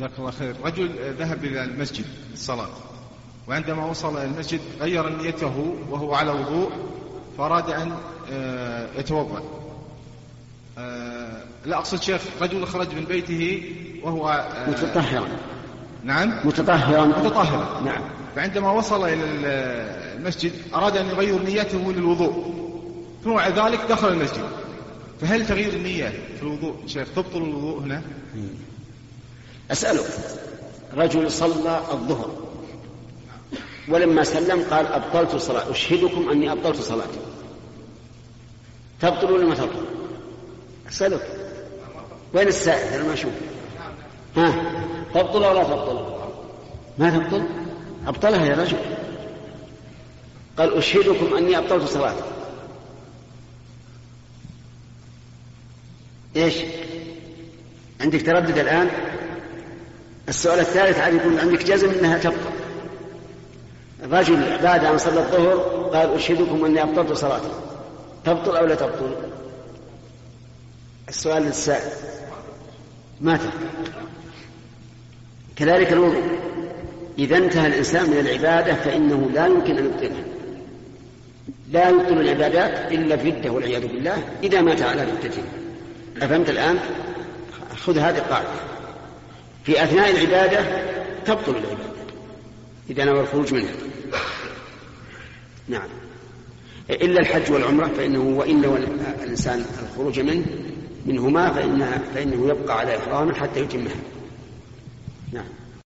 جزاك الله خير. رجل ذهب إلى المسجد الصلاة، وعندما وصل إلى المسجد غير نيته وهو على وضوء، فأراد أن يتوضأ. لا أقصد شيخ، رجل خرج من بيته وهو متطهرا. نعم متطهرا. نعم. فعندما وصل إلى المسجد أراد أن يغير نيته للوضوء، ثم بعد ذلك دخل المسجد، فهل تغيير النية في الوضوء شيخ تبطل الوضوء هنا؟ أسألك، رجل صلى الظهر ولما سلم قال أبطلت الصلاة، أشهدكم أني أبطلت صلاتي، تبطل ولا ما تبطل؟ أسألك، وين السائل؟ أنا ما أشوف. تبطل ولا تبطل؟ ما تبطل؟ أبطلها يا رجل. قال أشهدكم أني أبطلت صلاتي. إيش عندك تردد الآن؟ السؤال الثالث عاد يكون عندك جزم أنها تبطل. رجل بعد أن صلى الظهر قال أشهدكم أني أبطلت صلاتي، تبطل أو لا تبطل؟ السؤال للسائل. ما تبطل. كذلك الوضوء، إذا انتهى الإنسان من العبادة فإنه لا يمكن أن يبطلها. لا يبطل العبادات إلا الردة والعياذ بالله إذا مات على ردته. أفهمت الآن؟ خذ هذه القاعدة، في أثناء العبادة تبطل العبادة إذا نوى الخروج منها. نعم، إلا الحج والعمرة فإنه وإن نوى الإنسان الخروج منهما فإنه يبقى على إحرامه حتى يتمها. نعم.